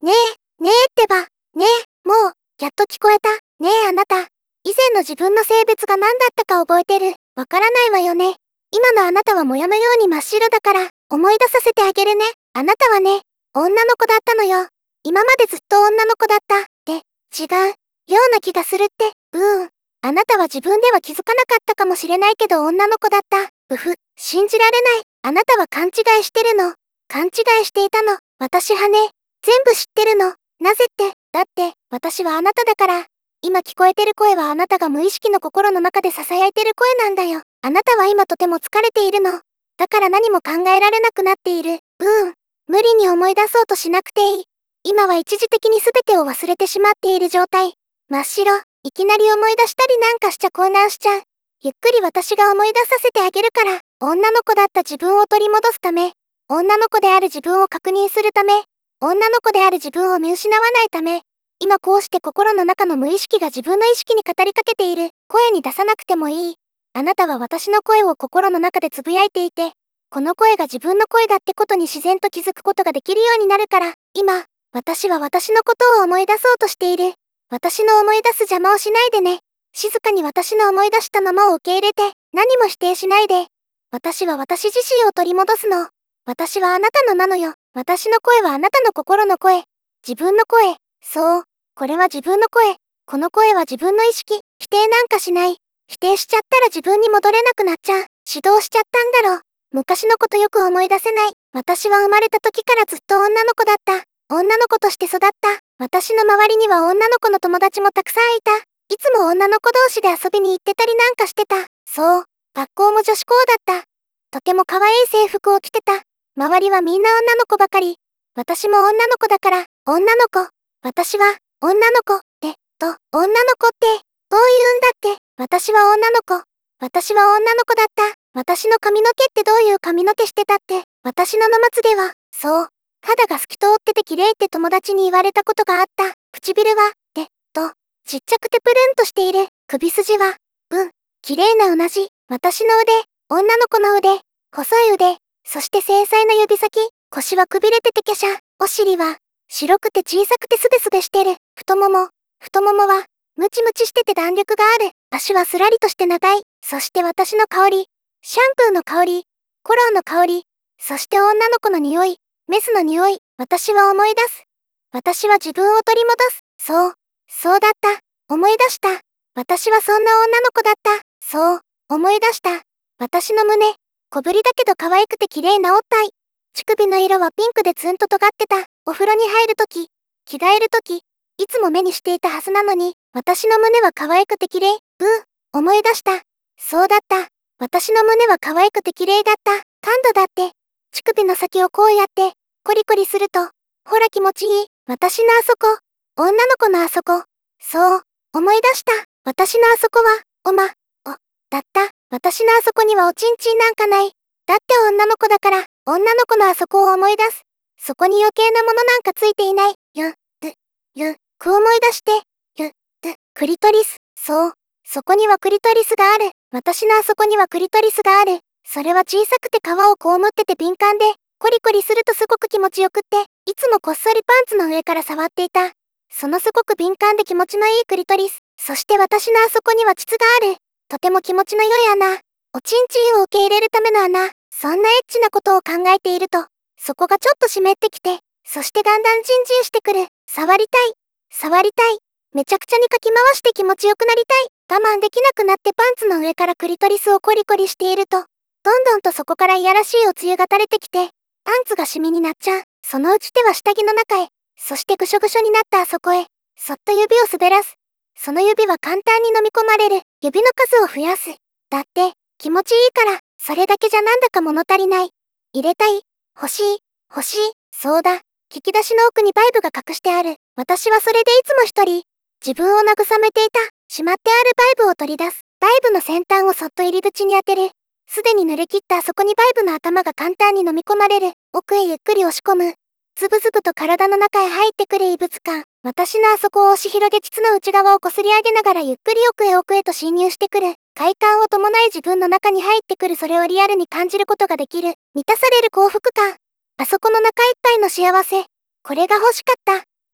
ねえ、ねえってば。ねえ、もう、やっと聞こえた。ねえあなた。以前の自分の性別が何だったか覚えてる？わからないわよね。今のあなたはもやのように真っ白だから、思い出させてあげるね。あなたはね、女の子だったのよ。今までずっと女の子だった。で、違う。ような気がするって。あなたは自分では気づかなかったかもしれないけど女の子だった。信じられない。あなたは勘違いしてるの。勘違いしていたの。私はね、全部知ってるの。なぜって、だって、私はあなただから。今聞こえてる声はあなたが無意識の心の中で囁いてる声なんだよ。あなたは今とても疲れているの。だから何も考えられなくなっている。無理に思い出そうとしなくていい。今は一時的に全てを忘れてしまっている状態。真っ白、いきなり思い出したりなんかしちゃ混乱しちゃう。ゆっくり私が思い出させてあげるから、女の子だった自分を取り戻すため、女の子である自分を確認するため、女の子である自分を見失わないため、今こうして心の中の無意識が自分の意識に語りかけている。声に出さなくてもいい。あなたは私の声を心の中でつぶやいていて、この声が自分の声だってことに自然と気づくことができるようになるから、今、私は私のことを思い出そうとしている。私の思い出す邪魔をしないでね。静かに私の思い出したままを受け入れて、何も否定しないで。私は私自身を取り戻すの。私はあなたのなのよ。私の声はあなたの心の声。自分の声。そう。これは自分の声。この声は自分の意識。否定なんかしない。否定しちゃったら自分に戻れなくなっちゃう。指導しちゃったんだろう。昔のことよく思い出せない。私は生まれた時からずっと女の子だった。女の子として育った。私の周りには女の子の友達もたくさんいた。いつも女の子同士で遊びに行ってたりなんかしてた。そう。学校も女子校だった。とても可愛い制服を着てた。周りはみんな女の子ばかり。私も女の子だから、女の子。私は、女の子。女の子って、どういうんだっけ？私は女の子。私は女の子だった。私の髪の毛ってどういう髪の毛してたって、私の末では、そう。肌が透き通ってて綺麗って友達に言われたことがあった。唇は、ちっちゃくてプルンとしている。首筋は、綺麗なうなじ。私の腕、女の子の腕、細い腕、そして精細な指先。腰はくびれてて華奢。お尻は、白くて小さくてスベスベしてる。太ももは、ムチムチしてて弾力がある。足はすらりとして長い。そして私の香り。シャンプーの香り。コロンの香り。そして女の子の匂い。メスの匂い。私は思い出す。私は自分を取り戻す。そうだった。思い出した。私はそんな女の子だった。そう、思い出した。私の胸。小ぶりだけど可愛くて綺麗なおっぱい。乳首の色はピンクでツンと尖ってた。お風呂に入るとき、着替えるとき、いつも目にしていたはずなのに、私の胸は可愛くて綺麗。思い出した。そうだった。私の胸は可愛くて綺麗だった。感度だって。乳首の先をこうやって、コリコリすると、ほら気持ちいい。私のあそこ。女の子のあそこ。そう、思い出した。私のあそこは、だった。私のあそこにはおちんちんなんかない。だって女の子だから、女の子のあそこを思い出す。そこに余計なものなんかついていない。思い出して。クリトリス。そう。そこにはクリトリスがある。私のあそこにはクリトリスがある。それは小さくて皮をこうむってて敏感で、コリコリするとすごく気持ちよくって、いつもこっそりパンツの上から触っていた。そのすごく敏感で気持ちのいいクリトリス。そして私のあそこには膣がある。とても気持ちの良い穴。おちんちんを受け入れるための穴。そんなエッチなことを考えていると、そこがちょっと湿ってきて、そしてだんだんジンジンしてくる。触りたい。触りたい。めちゃくちゃにかき回して気持ちよくなりたい。我慢できなくなってパンツの上からクリトリスをコリコリしていると、どんどんとそこからいやらしいおつゆが垂れてきて、パンツがシミになっちゃう。そのうち手は下着の中へ。そしてぐしょぐしょになったあそこへ、そっと指を滑らす。その指は簡単に飲み込まれる。指の数を増やす。だって、気持ちいいから、それだけじゃなんだか物足りない。入れたい。欲しい。欲しい。そうだ。引き出しの奥にバイブが隠してある。私はそれでいつも一人、自分を慰めていた。しまってあるバイブを取り出す。バイブの先端をそっと入り口に当てる。すでに濡れ切ったあそこにバイブの頭が簡単に飲み込まれる。奥へゆっくり押し込む。ズブズブと体の中へ入ってくる異物感。私のあそこを押し広げ膣の内側をこすり上げながらゆっくり奥へと侵入してくる。快感を伴い自分の中に入ってくるそれをリアルに感じることができる。満たされる幸福感。あそこの中いっぱいの幸せ。これが欲しかった。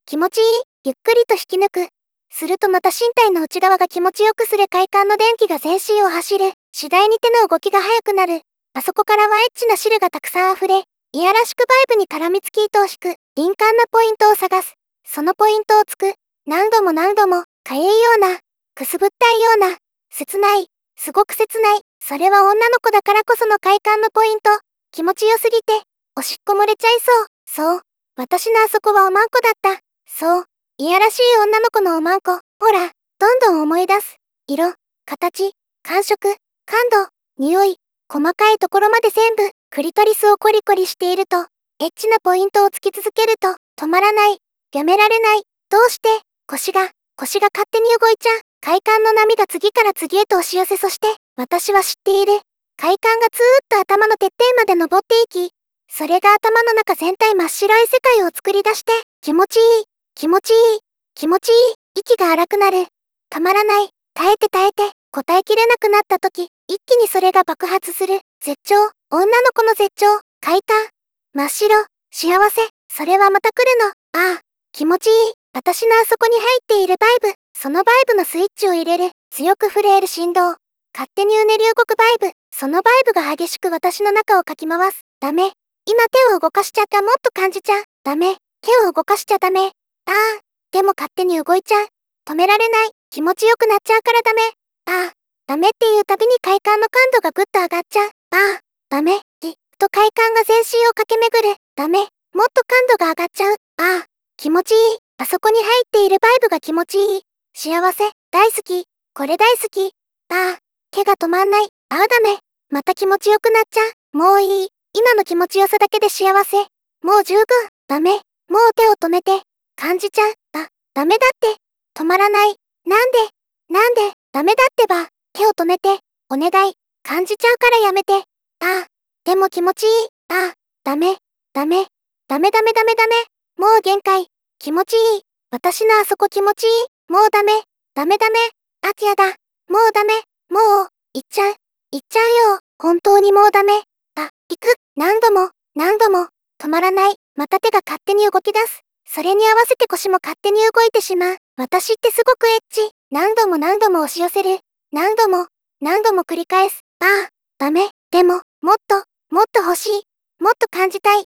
気持ちいい。ゆっくりと引き抜く。するとまた身体の内側が気持ちよくする快感の電気が全身を走る。次第に手の動きが速くなる。あそこからはエッチな汁がたくさん溢れ、いやらしくバイブに絡みつき糸を引く。敏感なポイントを探す。そのポイントをつく。何度も何度も、かゆいような、くすぶったいような、切ない、すごく切ない。それは女の子だからこその快感のポイント。気持ちよすぎて、おしっこ漏れちゃいそう。そう。私のあそこはおまんこだった。そう。いやらしい女の子のおまんこ。ほら、どんどん思い出す。色、形、感触、感度、匂い、細かいところまで全部、クリトリスをコリコリしていると、エッチなポイントを突き続けると、止まらない。やめられない。どうして、腰が勝手に動いちゃう。快感の波が次から次へと押し寄せ、そして、私は知っている。快感がずーっと頭のてっぺんまで登っていき、それが頭の中全体真っ白い世界を作り出して、気持ちいい、気持ちいい、気持ちいい、息が荒くなる。たまらない、耐えて耐えて、答えきれなくなった時、一気にそれが爆発する。絶頂、女の子の絶頂、快感、真っ白、幸せ、それはまた来るの。ああ、気持ちいい。私のあそこに入っているバイブ、そのバイブのスイッチを入れる。強く震える振動。勝手にうねり動くバイブ。そのバイブが激しく私の中をかき回す。ダメ。今手を動かしちゃった。もっと感じちゃう。ダメ。手を動かしちゃダメ。ああ。でも勝手に動いちゃう。止められない。気持ちよくなっちゃうからダメ。ああ。ダメっていうたびに快感の感度がぐっと上がっちゃう。ああ。ダメ。きっと快感が全身を駆け巡る。ダメ。もっと感度が上がっちゃう。ああ。気持ちいい。あそこに入っているバイブが気持ちいい。幸せ。大好き。これ大好き。ああ。手が止まんない。ああダメ。また気持ちよくなっちゃう。もういい。今の気持ちよさだけで幸せ。もう十分。ダメ。もう手を止めて。感じちゃう。ダメだって。止まらない。なんで、ダメだってば。手を止めて。お願い。感じちゃうからやめて。ああ。でも気持ちいい。ああ。ダメ。ダメ。ダメダメダメダメ。もう限界。気持ちいい。私のあそこ気持ちいい。もうダメ。ダメダメ。あきやだ。もうダメ。もう、行っちゃう。行っちゃうよ。本当にもうダメ。行く。何度も、何度も、止まらない。また手が勝手に動き出す。それに合わせて腰も勝手に動いてしまう。私ってすごくエッチ。何度も何度も押し寄せる。何度も、何度も繰り返す。ああ、ダメ。でも、もっと欲しい。もっと感じたい。